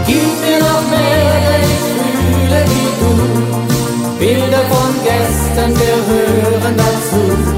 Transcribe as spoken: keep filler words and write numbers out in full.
Gib mir noch mehr, denn ich fühle wie du. Bilder von gestern gehören dazu.